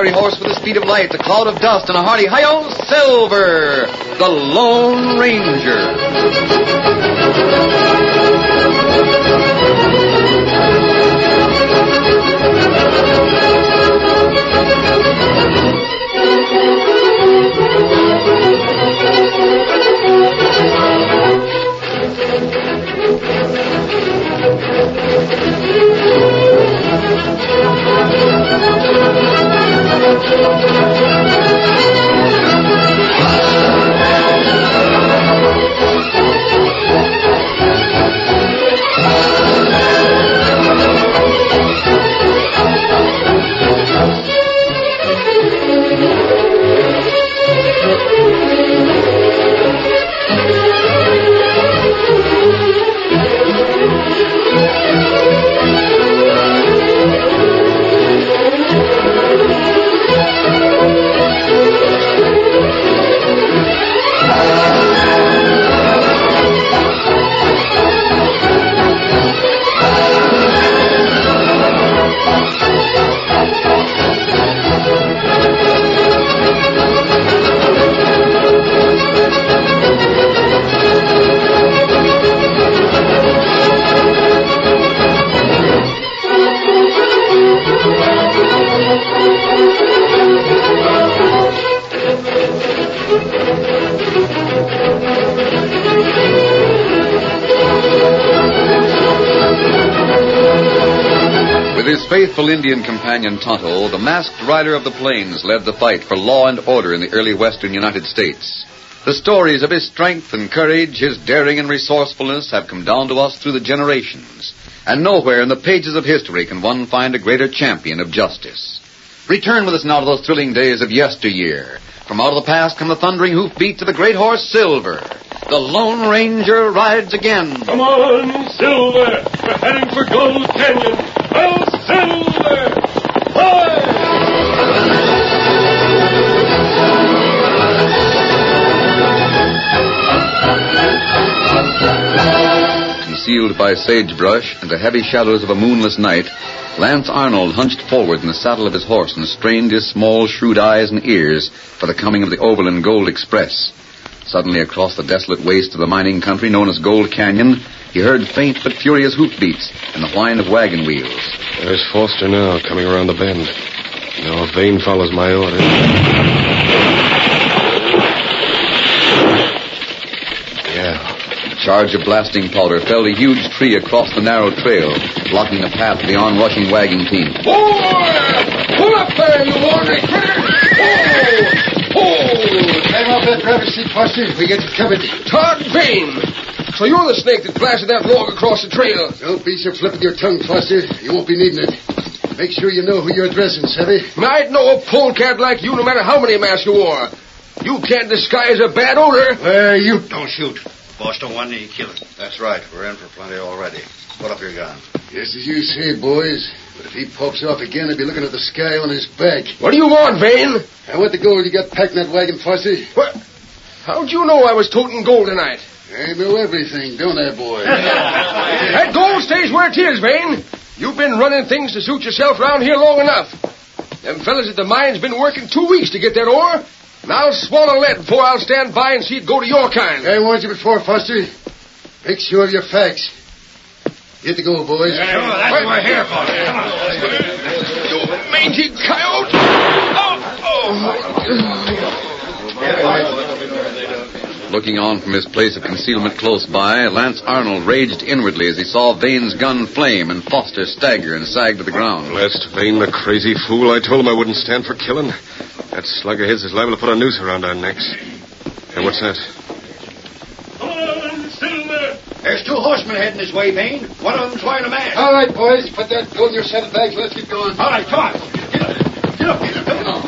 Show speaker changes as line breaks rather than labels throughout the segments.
fiery horse with the speed of light, a cloud of dust, and a hearty hi-yo, Silver, the Lone Ranger. With his faithful Indian companion Tonto, the masked rider of the plains led the fight for law and order in the early western United States. The stories of his strength and courage, his daring and resourcefulness have come down to us through the generations. And nowhere in the pages of history can one find a greater champion of justice. Return with us now to those thrilling days of yesteryear. From out of the past come the thundering hoofbeats of the great horse Silver. The Lone Ranger rides again.
Come on, Silver! We're heading for Gold Canyon! Oh, Silver!
Concealed by sagebrush and the heavy shadows of a moonless night, Lance Arnold hunched forward in the saddle of his horse and strained his small, shrewd eyes and ears for the coming of the Overland Gold Express. Suddenly, across the desolate waste of the mining country known as Gold Canyon, he heard faint but furious hoofbeats and the whine of wagon wheels.
There's Foster now, coming around the bend. Now Vane follows my order. Yeah.
A charge of blasting powder felled a huge tree across the narrow trail, blocking the path of the onrushing wagon team.
Pull up there, you ornery critter!
Climb off that rabbit seat, Foster. We get you covered.
Todd Vane! So you're the snake that blasted that log across the trail.
Don't be so flipping your tongue, Foster. You won't be needing it. Make sure you know who you're addressing, Savvy.
I'd know a polecat like you no matter how many masks you wore. You can't disguise a bad odor.
You
Don't shoot. Boss don't want any killing. That's right. We're in for plenty already. Put up your gun.
Yes, as you say, boys. But if he pops off again, he'll be looking at the sky on his back.
What do you want, Vane?
And what the gold you got packed in that wagon, Foster?
What? How'd you know I was toting gold tonight?
I know everything, don't I, boy?
That gold stays where it is, Vane. You've been running things to suit yourself around here long enough. Them fellas at the mine's been working 2 weeks to get that ore. And I'll swallow lead before I'll stand by and see it go to your kind.
I warned you before, Foster. Make sure of your facts. Get the gold, boys.
Sure, that's what we're here for. Come on.
You mangy coyote!
Looking on from his place of concealment close by, Lance Arnold raged inwardly as he saw Vane's gun flame and Foster stagger and sag to the ground.
Blessed Vane, the crazy fool. I told him I wouldn't stand for killing. That slug of his is liable to put a noose around our necks. Hey, what's that?
Come on, Silver!
There's 2 horsemen heading this way, Vane. One of them's wearing a mask.
All right, boys. Put that gold in your saddlebags. Let's keep going.
All right, come on. Get up. Come on.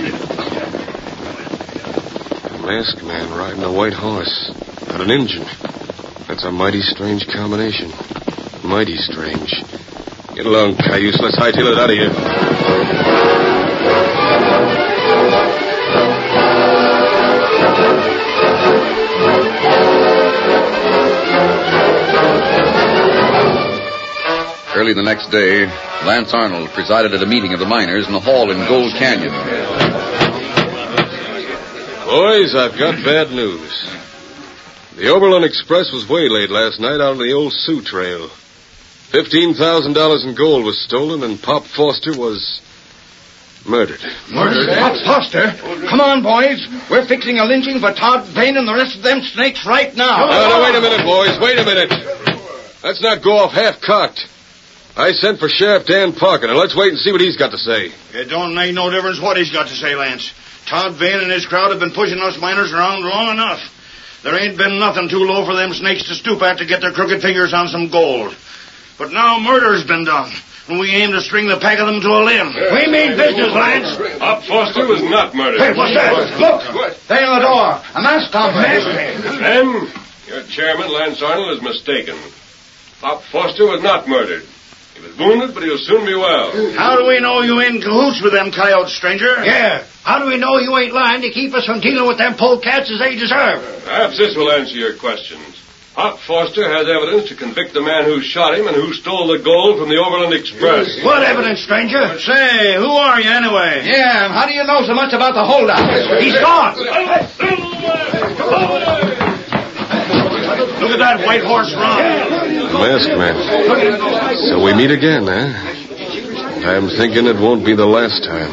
A masked man riding a white horse. And an Injun. That's a mighty strange combination. Mighty strange. Get along, cayuse. Let's hightail it out of here.
Early the next day, Lance Arnold presided at a meeting of the miners in a hall in Gold Canyon.
Boys, I've got bad news. The Overland Express was waylaid last night out on the old Sioux Trail. $15,000 in gold was stolen, and Pop Foster was murdered.
Murdered? Pop Foster? Come on, boys. We're fixing a lynching for Todd Vane and the rest of them snakes right now.
No, wait a minute, boys. Wait a minute. Let's not go off half-cocked. I sent for Sheriff Dan Parker. Now let's wait and see what he's got to say.
It don't make no difference what he's got to say, Lance. Todd Vane and his crowd have been pushing us miners around long enough. There ain't been nothing too low for them snakes to stoop at to get their crooked fingers on some gold. But now murder's been done, and we aim to string the pack of them to a limb.
We mean business, Lance.
Pop Foster was not murdered.
Hey, what's that? Look! There in the door. A masked hombre.
Then, your chairman, Lance Arnold, is mistaken. Pop Foster was not murdered. He was wounded, but he'll soon be well.
How do we know you ain't in cahoots with them coyotes, stranger?
Yeah. How do we know you ain't lying to keep us from dealing with them polecats as they deserve?
Perhaps this will answer your questions. Pop Foster has evidence to convict the man who shot him and who stole the gold from the Overland Express.
What evidence, stranger?
Say, who are you anyway?
Yeah, how do you know so much about the holdout? He's gone.
Look at that white horse run.
Masked man. So we meet again, eh? I'm thinking it won't be the last time.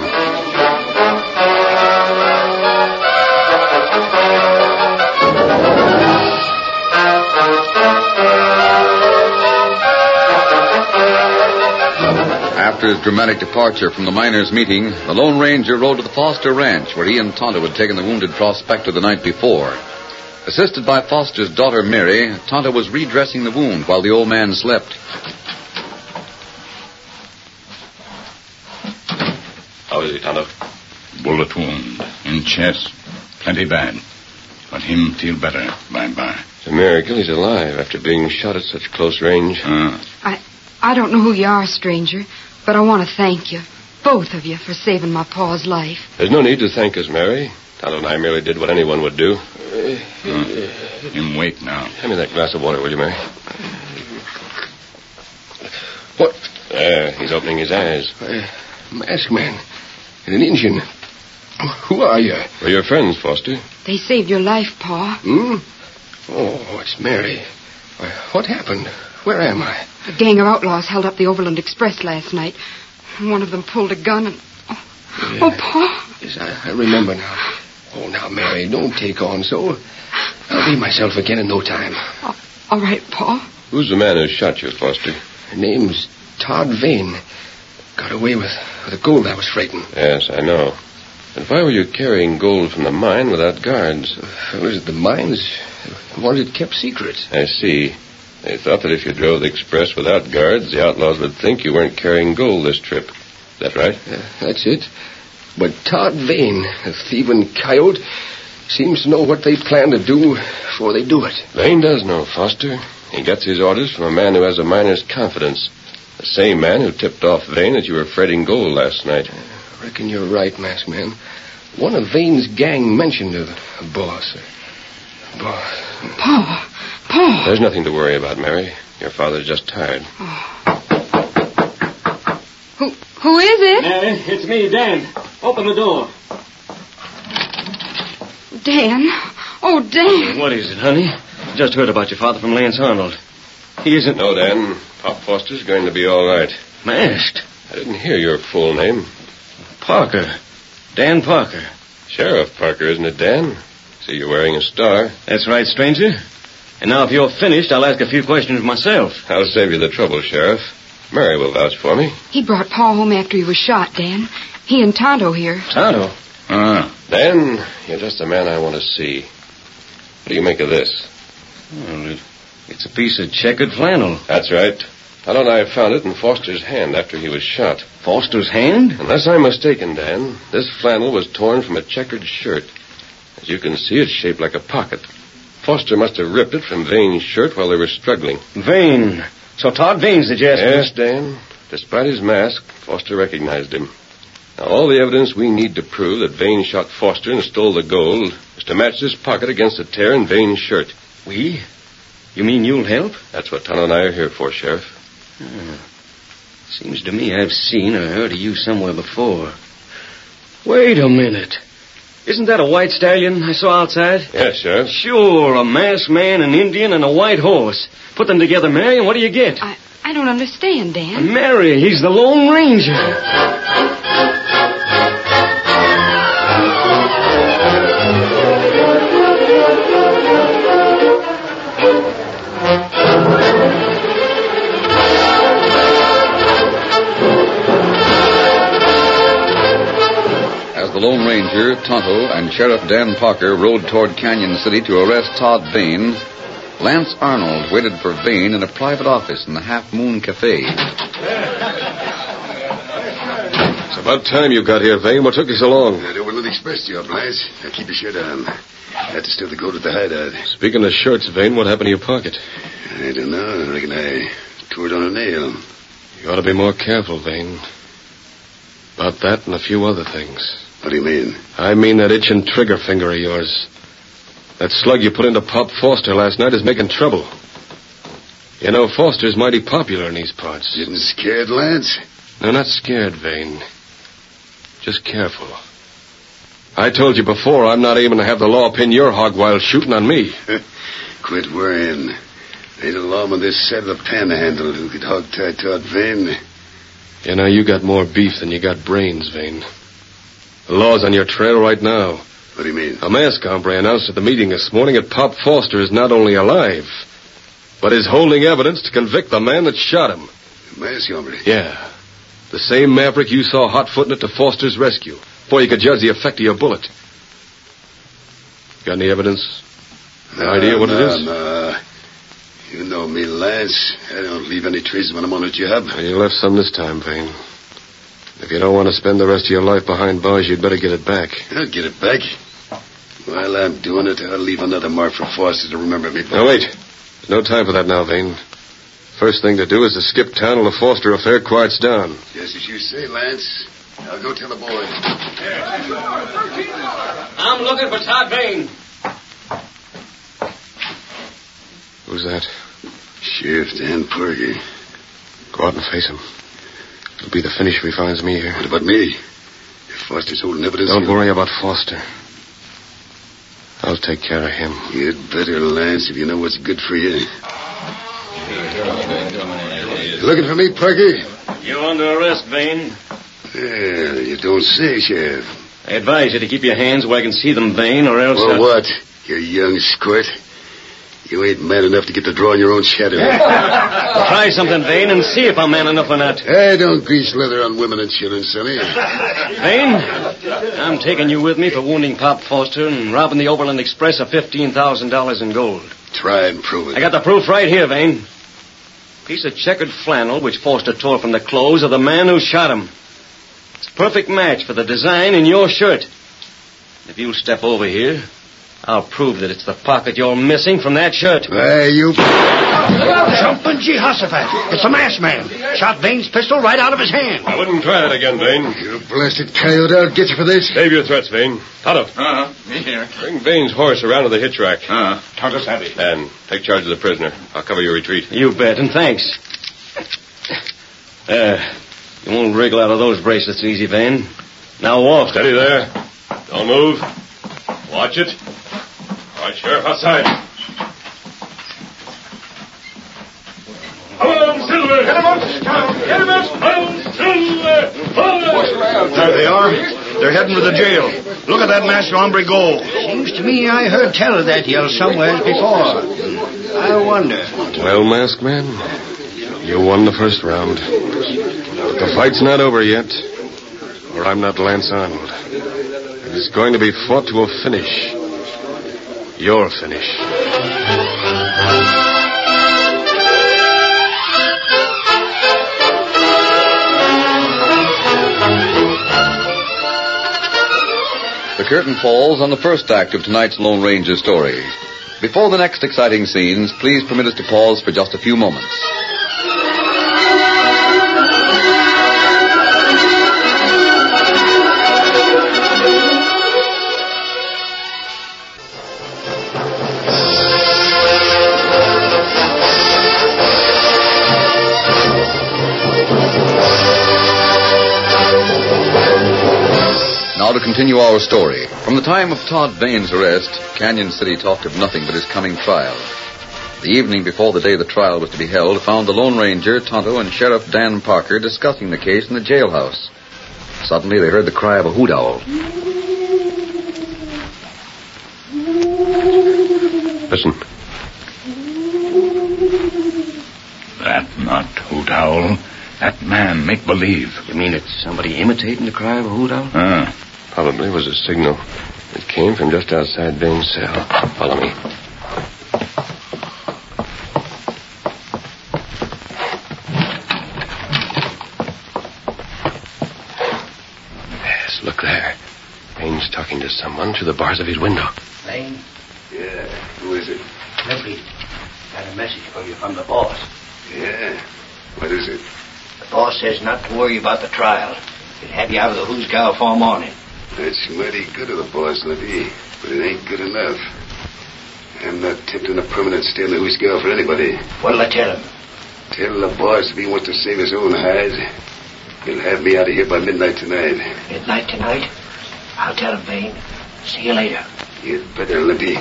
After his dramatic departure from the miners' meeting, the Lone Ranger rode to the Foster Ranch, where he and Tonto had taken the wounded prospector the night before. Assisted by Foster's daughter, Mary, Tonto was redressing the wound while the old man slept.
How is he, Tonto?
Bullet wound in chest. Plenty bad. But him feel better by.
It's a miracle he's alive after being shot at such close range.
I don't know who you are, stranger, but I want to thank you, both of you, for saving my pa's life.
There's no need to thank us, Mary. Tonto and I merely did what anyone would do.
Him wake now.
Hand me that glass of water, will you, Mary?
What?
There, he's opening his eyes.
Masked man. And an Indian. Who are you?
We're your friends, Foster.
They saved your life, Pa.
Oh, it's Mary. What happened? Where am I?
A gang of outlaws held up the Overland Express last night. One of them pulled a gun and... Oh, Pa.
Yes, I remember now. Oh, now, Mary, don't take on so. I'll be myself again in no time.
All right, Pa.
Who's the man who shot you, Foster?
Her name's Todd Vane. Got away with the gold I was freighting.
Yes, I know. And why were you carrying gold from the mine without guards?
Was it the mines? Wanted it kept secret.
I see. They thought that if you drove the express without guards, the outlaws would think you weren't carrying gold this trip. Is that right?
That's it. But Todd Vane, a thieving coyote, seems to know what they plan to do before they do it.
Vane does know, Foster. He gets his orders from a man who has a miner's confidence. The same man who tipped off Vane that you were freighting gold last night.
I reckon you're right, Masked Man. One of Vane's gang mentioned a boss.
Pa.
There's nothing to worry about, Mary. Your father's just tired.
Who is it?
It's me, Dan. Open the door.
Dan. Oh, Dan.
What is it, honey? Just heard about your father from Lance Arnold. He isn't...
No, Dan. Pop Foster's going to be all right.
Masked?
I didn't hear your full name.
Parker. Dan Parker.
Sheriff Parker, isn't it, Dan? See, you're wearing a star.
That's right, stranger. And now if you're finished, I'll ask a few questions myself.
I'll save you the trouble, Sheriff. Mary will vouch for me.
He brought Pa home after he was shot, Dan. He and Tonto here.
Tonto?
Dan, you're just the man I want to see. What do you make of this?
Well, it's a piece of checkered flannel.
That's right. Tonto and I found it in Foster's hand after he was shot.
Foster's hand?
Unless I'm mistaken, Dan, this flannel was torn from a checkered shirt. As you can see, it's shaped like a pocket. Foster must have ripped it from Vane's shirt while they were struggling.
Vane. So Todd Vane's the jest.
Yes, Dan. Despite his mask, Foster recognized him. Now, all the evidence we need to prove that Vane shot Foster and stole the gold is to match this pocket against a tear in Vane's shirt.
We? You mean you'll help?
That's what Tonto and I are here for, Sheriff.
Seems to me I've seen or heard of you somewhere before. Wait a minute. Isn't that a white stallion I saw outside?
Yes, Sheriff.
Sure, a masked man, an Indian, and a white horse. Put them together, Mary, and what do you get?
I don't understand, Dan.
Mary, he's the Lone Ranger.
The Lone Ranger, Tonto, and Sheriff Dan Parker rode toward Canyon City to arrest Todd Vane. Lance Arnold waited for Vane in a private office in the Half Moon Cafe.
It's about time you got here, Vane. What took you so long?
That Overland Express job, Lance. Now keep your shirt on. Had to steal the gold at the hideout.
Speaking of shirts, Vane, what happened to your pocket?
I don't know. I reckon I tore it on a nail.
You ought to be more careful, Vane. About that and a few other things.
What do you mean?
I mean that itching trigger finger of yours. That slug you put into Pop Foster last night is making trouble. You know, Foster's mighty popular in these parts.
Getting scared, Lance?
No, not scared, Vane. Just careful. I told you before I'm not aiming to have the law pin your hog while shooting on me.
Quit worrying. Ain't a lawman this side of the panhandle who could hog-tie Todd Vane.
You know, you got more beef than you got brains, Vane. The law's on your trail right now.
What do you mean?
A masked hombre announced at the meeting this morning that Pop Foster is not only alive, but is holding evidence to convict the man that shot him.
Masked hombre?
Yeah. The same maverick you saw hot-footing it to Foster's rescue, before you could judge the effect of your bullet. Got any evidence? An idea what it is?
No. You know me, Lance. I don't leave any traces when I'm on a job.
Well, you left some this time, Vane. If you don't want to spend the rest of your life behind bars, you'd better get it back.
I'll get it back. While I'm doing it, I'll leave another mark for Foster to remember me by.
Now, wait. There's no time for that now, Vane. First thing to do is to skip town till the Foster affair quiets down.
Just as you say, Lance. I'll go tell the boys.
I'm looking for Todd Vane.
Who's that?
Sheriff Dan Parker.
Go out and face him. It'll be the finish if he finds me here.
What about me? If Foster's holding evidence...
Don't worry about Foster. I'll take care of him.
You'd better, Lance, if you know what's good for you. Looking for me, Parker?
You're under arrest, Vane.
Well, you don't say, Sheriff.
I advise you to keep your hands where I can see them, Vane, or else...
Well, what? You young squirt? You ain't man enough to get to drawing your own shadow.
Try something, Vane, and see if I'm man enough or not.
Hey, don't grease leather on women and children, Sonny.
Vane, I'm taking you with me for wounding Pop Foster and robbing the Overland Express of $15,000 in gold.
Try and prove it.
I got the proof right here, Vane. Piece of checkered flannel which Foster tore from the clothes of the man who shot him. It's a perfect match for the design in your shirt. If you'll step over here, I'll prove that it's the pocket you're missing from that shirt.
Hey, you...
Jumping Jehoshaphat. It's a masked man. Shot Vane's pistol right out of his hand.
I wouldn't try that again, Vane.
You blasted coyote, I'll get you for this.
Save your threats, Vane. Tonto.
Me here.
Bring Vane's horse around to the hitch rack.
Tonto savvy.
And take charge of the prisoner. I'll cover your retreat.
You bet, and thanks. You won't wriggle out of those bracelets easy, Vane. Now walk.
Steady there. Don't move. Watch it. All right, Sheriff, outside. Come on, Silver! Get him up! Get him up! Silver!
There they are. They're heading for the jail. Look at that masked hombre go.
Seems to me I heard tell of that yell somewhere before. I wonder.
Well, masked man, you won the first round. But the fight's not over yet. Or I'm not Lance Arnold. It is going to be fought to a finish. Your finish.
The curtain falls on the first act of tonight's Lone Ranger story. Before the next exciting scenes, please permit us to pause for just a few moments. to continue our story. From the time of Todd Vane's arrest, Canyon City talked of nothing but his coming trial. The evening before the day the trial was to be held found the Lone Ranger, Tonto, and Sheriff Dan Parker discussing the case in the jailhouse. Suddenly, they heard the cry of a hoot owl.
Listen.
That not hoot owl. That man make believe.
You mean it's somebody imitating the cry of a hoot owl?
Probably was a signal. It came from just outside Vane's cell. Follow me. Yes, look there. Vane's talking to someone through the bars of his window.
Vane?
Yeah, who is it?
Limpy. Got a message for you from the boss.
Yeah? What is it?
The boss says not to worry about the trial. He'll have you out of the Hoosgow for morning.
That's mighty good of the boss, Libby, but it ain't good enough. I'm not tempting a permanent stay in the Hoosgow for anybody.
What'll I tell him?
Tell the boss if he wants to save his own hide, he'll have me out of here by midnight tonight.
Midnight tonight? I'll tell him, Vane. See you later.
You'd better, Limpy.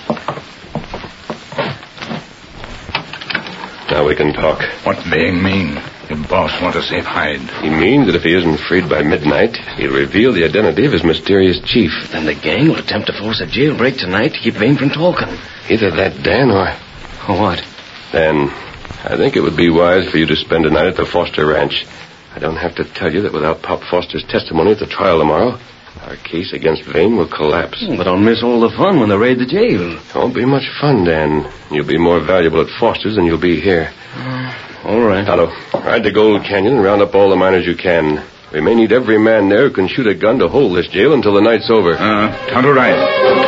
Now we can talk.
What Vane mean? The boss want to save hide.
He means that if he isn't freed by midnight, he'll reveal the identity of his mysterious chief.
Then the gang will attempt to force a jailbreak tonight to keep Vane from talking.
Either that, Dan, or
what?
Dan, I think it would be wise for you to spend a night at the Foster Ranch. I don't have to tell you that without Pop Foster's testimony at the trial tomorrow, our case against Vane will collapse.
But I'll miss all the fun when they raid the jail.
It won't be much fun, Dan. You'll be more valuable at Foster's than you'll be here.
All right.
Tonto, ride to Gold Canyon and round up all the miners you can. We may need every man there who can shoot a gun to hold this jail until the night's over.
Tonto ride.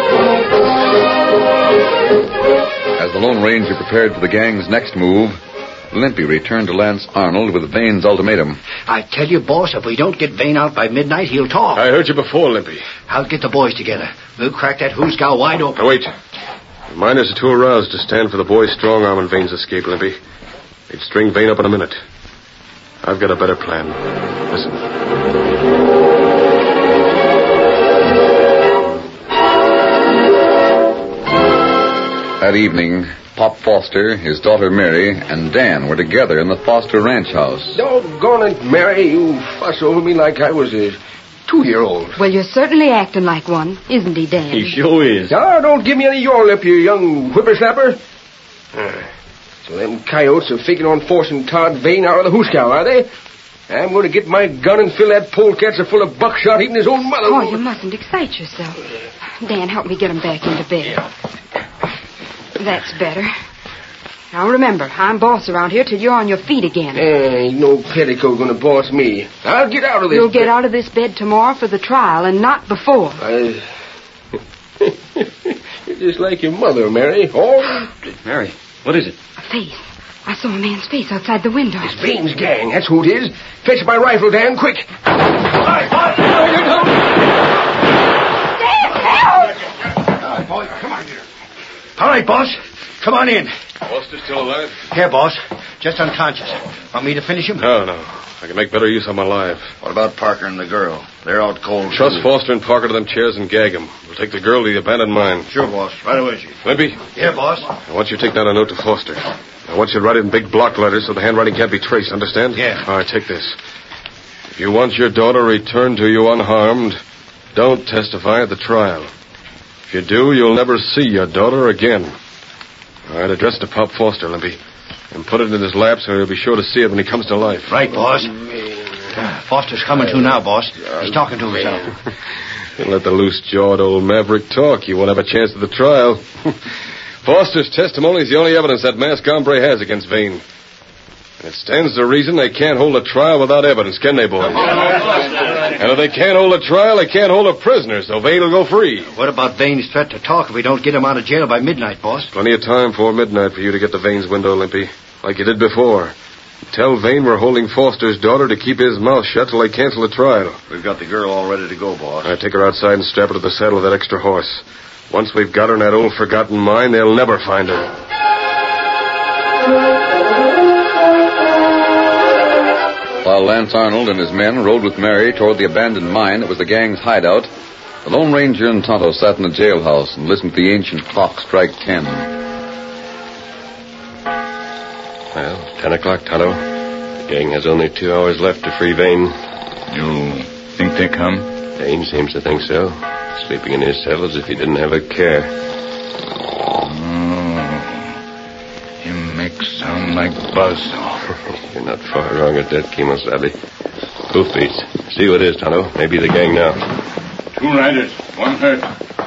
As the Lone Ranger prepared for the gang's next move, Limpy returned to Lance Arnold with Vane's ultimatum.
I tell you, boss, if we don't get Vane out by midnight, he'll talk.
I heard you before, Limpy.
I'll get the boys together. We'll crack that Hoosgow wide open.
Now, wait. The miners are too aroused to stand for the boys' strong arm and Vane's escape, Limpy. They'd string Vane up in a minute. I've got a better plan. Listen.
That evening, Pop Foster, his daughter Mary, and Dan were together in the Foster Ranch house.
Doggone it, Mary. You fuss over me like I was a 2-year-old.
Well, you're certainly acting like one, isn't he, Dan?
He sure is.
Now, don't give me any of your lip, you young whippersnapper. So them coyotes are figuring on forcing Todd Vane out of the Hoosgow, are they? I'm going to get my gun and fill that polecat so full of buckshot eating his own mother.
Oh, you mustn't excite yourself. Dan, help me get him back into bed. That's better. Now remember, I'm boss around here till you're on your feet again.
Ain't no petticoat going to boss me. I'll get out of this.
You'll get out of this bed tomorrow for the trial and not before.
You're just like your mother, Mary. Oh,
Mary, what is it?
A face. I saw a man's face outside the window.
It's Vane's gang. That's who it is. Fetch my rifle, Dan, quick.
Dan, help!
All right, boy, come on here. All right, boss. Come on in.
Foster's still alive?
Here, boss. Just unconscious. Want me to finish him?
No. I can make better use of my life.
What about Parker and the girl? They're out cold.
Trust Foster and Parker to them chairs and gag them. We'll take the girl to the abandoned mine.
Sure, boss. Right away, Chief.
Limpy,
Here, boss.
I want you to take down a note to Foster. I want you to write it in big block letters so the handwriting can't be traced, understand?
Yeah.
All right, take this. If you want your daughter returned to you unharmed, don't testify at the trial. If you do, you'll never see your daughter again. All right, address it to Pop Foster, Limpy. And put it in his lap so he'll be sure to see it when he comes to life.
Right, boss. Foster's coming to now, boss. He's talking to himself.
Let the loose-jawed old maverick talk. You won't have a chance at the trial. Foster's testimony is the only evidence that masked hombre has against Vane. And it stands to reason they can't hold a trial without evidence, can they, boys? And if they can't hold a trial, they can't hold a prisoner, so Vane will go free.
What about Vane's threat to talk if we don't get him out of jail by midnight, boss?
Plenty of time before midnight for you to get to Vane's window, Limpy, like you did before. Tell Vane we're holding Foster's daughter to keep his mouth shut till they cancel the trial.
We've got the girl all ready to go, boss.
I take her outside and strap her to the saddle of that extra horse. Once we've got her in that old forgotten mine, they'll never find her.
While Lance Arnold and his men rode with Mary toward the abandoned mine that was the gang's hideout, the Lone Ranger and Tonto sat in the jailhouse and listened to the ancient clock strike 10.
Well, 10 o'clock, Tonto. The gang has only 2 hours left to free Vane.
You think they come?
Vane seems to think so. Sleeping in his cell as if he didn't have a care.
He makes sound like buzz.
You're not far wrong at that, Kemosabe. Hoofbeats. See who it is, Tonto. Maybe the gang now.
2 riders. 1 hurt.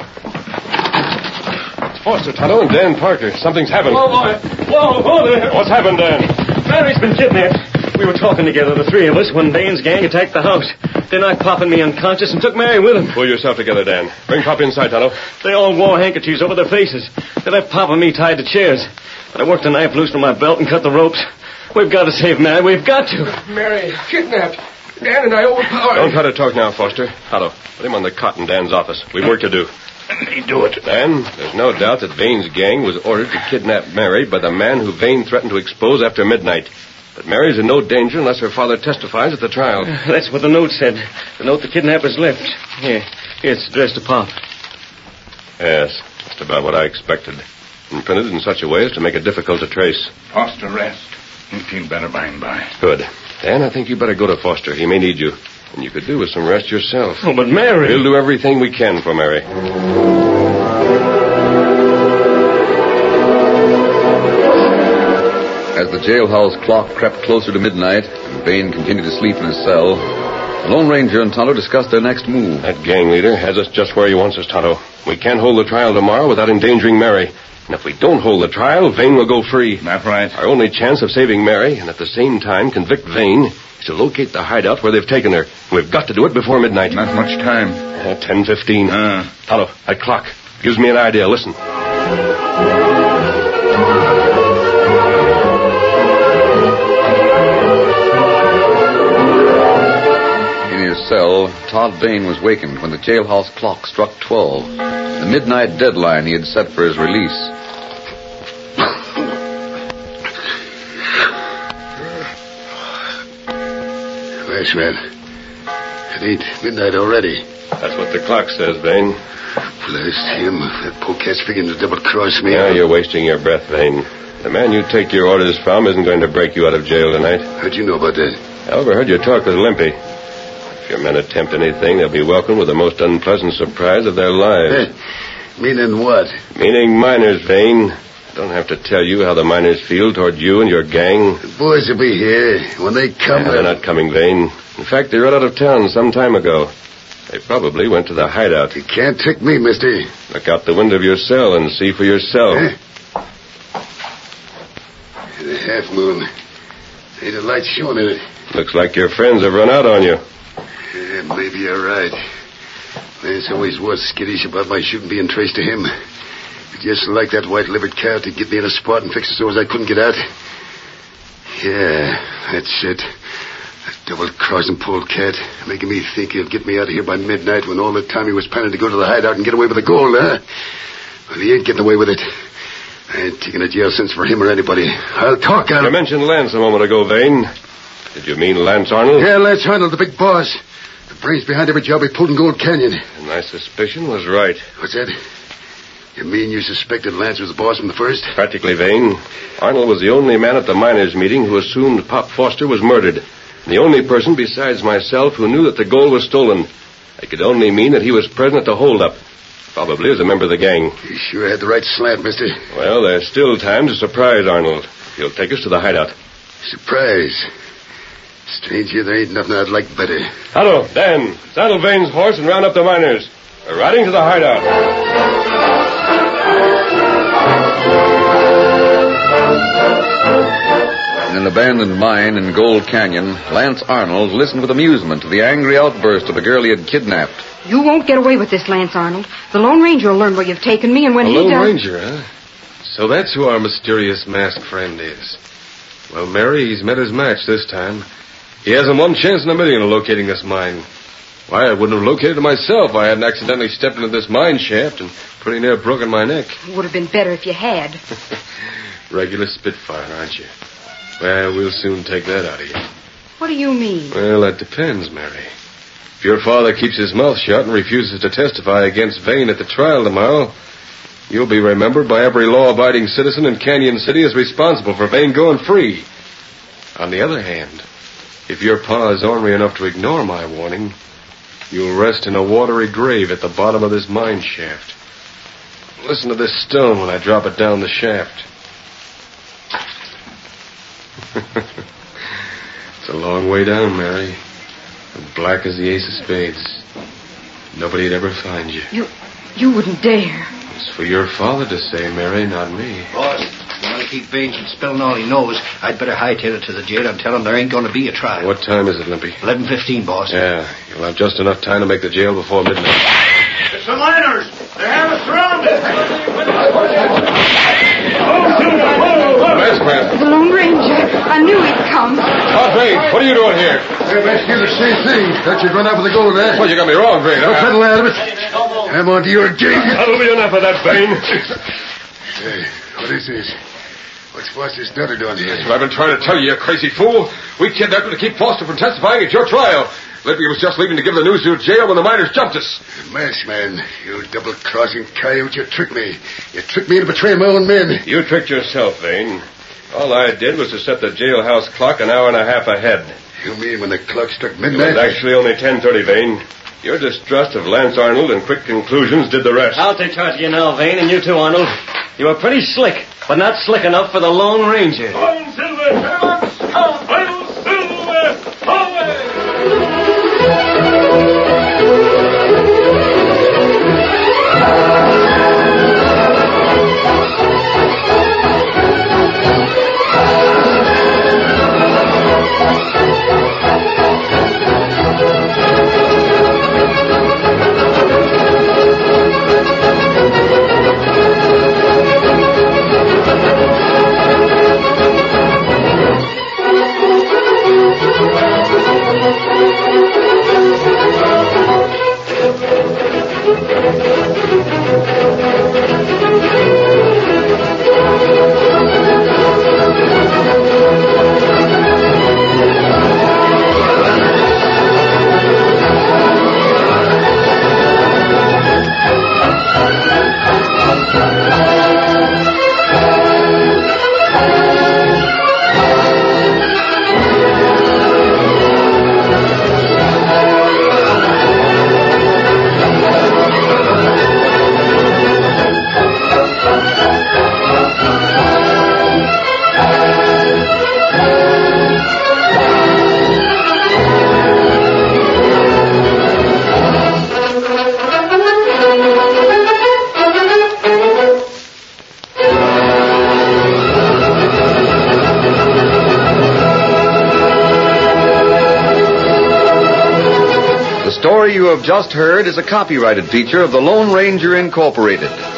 It's Foster, Tonto, and Dan Parker. Something's happened.
Whoa, boy. Whoa there.
What's happened, Dan?
Mary's been kidnapped. We were talking together, the 3 of us, when Bane's gang attacked the house. They knocked Pop and me unconscious and took Mary with them.
Pull yourself together, Dan. Bring Pop inside, Tonto.
They all wore handkerchiefs over their faces. They left Pop and me tied to chairs. But I worked a knife loose from my belt and cut the ropes. We've got to save Mary. We've got to.
Mary, kidnapped. Dan and I overpowered.
Don't try to talk now, Foster. Tonto, put him on the cot in Dan's office. We've work to do.
Let me do it.
Dan, there's no doubt that Vane's gang was ordered to kidnap Mary by the man who Vane threatened to expose after midnight. But Mary's in no danger unless her father testifies at the trial.
That's what the note said. The note the kidnappers left. Here, it's addressed to Pop.
Yes, just about what I expected. And printed in such a way as to make it difficult to trace.
Foster, rest. You feel better by and by.
Good. Dan, I think you better go to Foster. He may need you. And you could do with some rest yourself.
Oh, but Mary...
We'll do everything we can for Mary.
As the jailhouse clock crept closer to midnight and Vane continued to sleep in his cell, the Lone Ranger and Tonto discussed their next move.
That gang leader has us just where he wants us, Tonto. We can't hold the trial tomorrow without endangering Mary. And if we don't hold the trial, Vane will go free.
That right?
Our only chance of saving Mary and at the same time convict Vane is to locate the hideout where they've taken her. We've got to do it before midnight.
Not much time.
10:15. Tonto, that clock gives me an idea. Listen.
In his cell, Todd Vane was wakened when the jailhouse clock struck 12, the midnight deadline he had set for his release.
Yes, man. It ain't midnight already.
That's what the clock says, Vane.
Blast him. That polecat's figuring to double-cross me.
Yeah, you're wasting your breath, Vane. The man you take your orders from isn't going to break you out of jail tonight.
How'd you know about that?
I overheard your talk with Limpy. If your men attempt anything, they'll be welcomed with the most unpleasant surprise of their lives.
Meaning what?
Meaning miners, Vane. I don't have to tell you how the miners feel toward you and your gang.
The boys will be here. When they come...
They're not coming, Vane. In fact, they rode out of town some time ago. They probably went to the hideout.
You can't trick me, mister.
Look out the window of your cell and see for yourself.
The half moon. Ain't a light showing in it.
Looks like your friends have run out on you.
Yeah, maybe you're right. Lance always was skittish about my shooting being traced to him. Just like that white-livered cow to get me in a spot and fix it so as I couldn't get out. Yeah, that's it. That double-crossing polecat, making me think he'll get me out of here by midnight when all the time he was planning to go to the hideout and get away with the gold, huh? Well, he ain't getting away with it. I ain't taking a jail sentence for him or anybody. I'll talk out.
You mentioned Lance a moment ago, Vane. Did you mean Lance Arnold?
Yeah, Lance Arnold, the big boss. The brains behind every job he pulled in Gold Canyon.
And my suspicion was right.
What's that? You mean you suspected Lance was the boss from the first?
Practically, Vane. Arnold was the only man at the miners' meeting who assumed Pop Foster was murdered. And the only person besides myself who knew that the gold was stolen. It could only mean that he was present at the holdup. Probably as a member of the gang.
You sure had the right slant, mister.
Well, there's still time to surprise Arnold. He'll take us to the hideout.
Surprise. Strange here, there ain't nothing I'd like better.
Hello, Dan. Saddle Vane's horse and round up the miners. We're riding to the hideout.
In an abandoned mine in Gold Canyon, Lance Arnold listened with amusement to the angry outburst of the girl he had kidnapped.
You won't get away with this, Lance Arnold. The Lone Ranger will learn where you've taken me, and when he does...
The Lone Ranger, huh? So that's who our mysterious masked friend is. Well, Mary, he's met his match this time. He hasn't one chance in a million of locating this mine. Why, I wouldn't have located it myself if I hadn't accidentally stepped into this mine shaft and pretty near broken my neck.
It would have been better if you had.
Regular Spitfire, aren't you? Well, we'll soon take that out of you.
What do you mean?
Well, that depends, Mary. If your father keeps his mouth shut and refuses to testify against Vane at the trial tomorrow, you'll be remembered by every law-abiding citizen in Canyon City as responsible for Vane going free. On the other hand, if your pa is ornery enough to ignore my warning, you'll rest in a watery grave at the bottom of this mine shaft. Listen to this stone when I drop it down the shaft. It's a long way down, Mary. And black as the ace of spades. Nobody'd ever find you.
You wouldn't dare.
It's for your father to say, Mary, not me.
Boss, if you want to keep Vane from spilling all he knows, I'd better hightail it to the jail and tell him there ain't going to be a trial.
What time is it, Limpy?
11:15, boss.
Yeah, you'll have just enough time to make the jail before midnight.
It's the miners. They have us surrounded.
Masked Man.
The Lone Ranger. I knew he'd come.
Todd Vane, what are you doing here?
I'm asking you the same thing. Thought you'd run out with the gold, eh?
Well, you got me wrong, Vane.
Don't peddle out of it. I'm on to your jig.
That'll be enough of that, Vane.
Hey, what is this? What's Foster's daughter doing here?
That's what I've been trying to tell you, you crazy fool. We kidnapped him to keep Foster from testifying at your trial. Limpy was just leaving to give the news to jail when the miners jumped us.
Masked Man, you double-crossing coyote, you tricked me. You tricked me to betray my own men.
You tricked yourself, Vane. All I did was to set the jailhouse clock an hour and a half ahead.
You mean when the clock struck
It
midnight?
was actually only 10:30, Vane. Your distrust of Lance Arnold and quick conclusions did the rest.
I'll take charge of you now, Vane, and you too, Arnold. You were pretty slick, but not slick enough for the Lone Ranger.
On Silver, gentlemen! On Silver! Away!
The story you have just heard is a copyrighted feature of the Lone Ranger Incorporated.